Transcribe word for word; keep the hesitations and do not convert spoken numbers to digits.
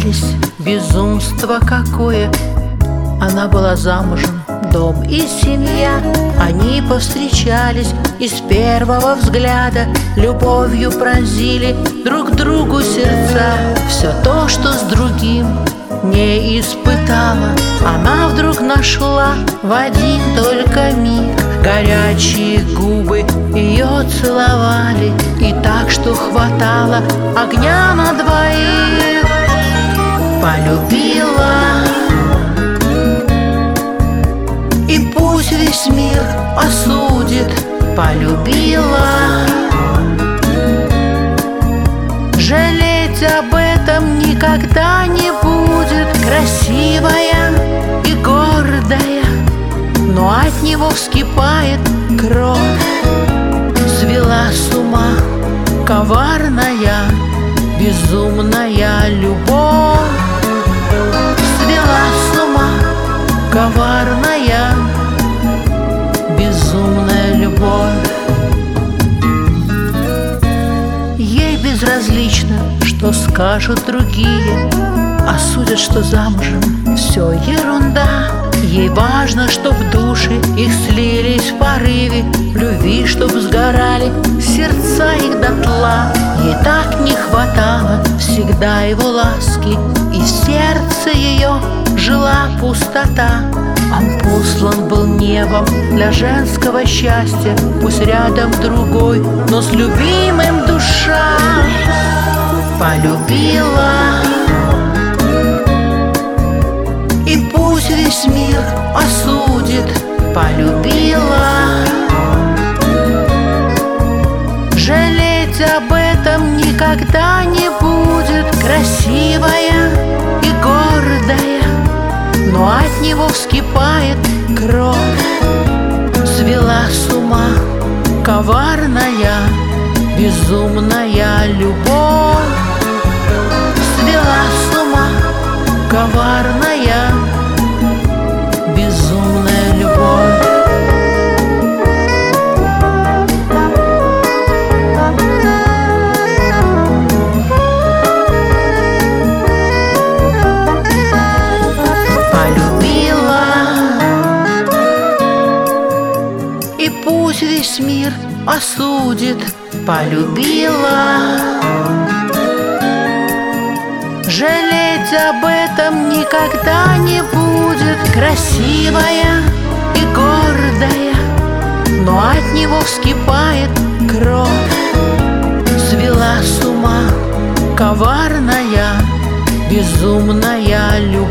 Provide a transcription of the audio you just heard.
смеялись, безумство какое. Она была замужем, дом и семья. Они повстречались и с первого взгляда любовью пронзили друг другу сердца. Все то, что с другим не испытала, она вдруг нашла в один только миг. Горячие губы ее целовали, и так, что хватало огня на двоих. Полюбила, и пусть весь мир осудит. Полюбила, жалеть об этом никогда не будет. Красивая и гордая, но от него вскипает кровь. Свела с ума коварная, безумная любовь. Свела с ума коварная, безумная любовь. Ей безразлично, что скажут другие, осудят, что замужем все ерунда. Ей важно, чтоб души их слились в порыве любви, чтоб сгорали сердца их дотла. Ей так не хватало всегда его ласки, и в сердце ее жила пустота. Он послан был небом для женского счастья, пусть рядом другой, но с любимым душа. Полюбила, и пусть весь мир осудит. Полюбила, жалеть об этом никогда не будет. Красивая и гордая, но от него вскипает кровь. Свела с ума коварная, безумная любовь. Свела с ума коварная, безумная любовь. Полюбила, и пусть весь мир осудит. Полюбила, жалеть об этом никогда не будет. Красивая и гордая, но от него вскипает кровь. Свела с ума коварная, безумная любовь.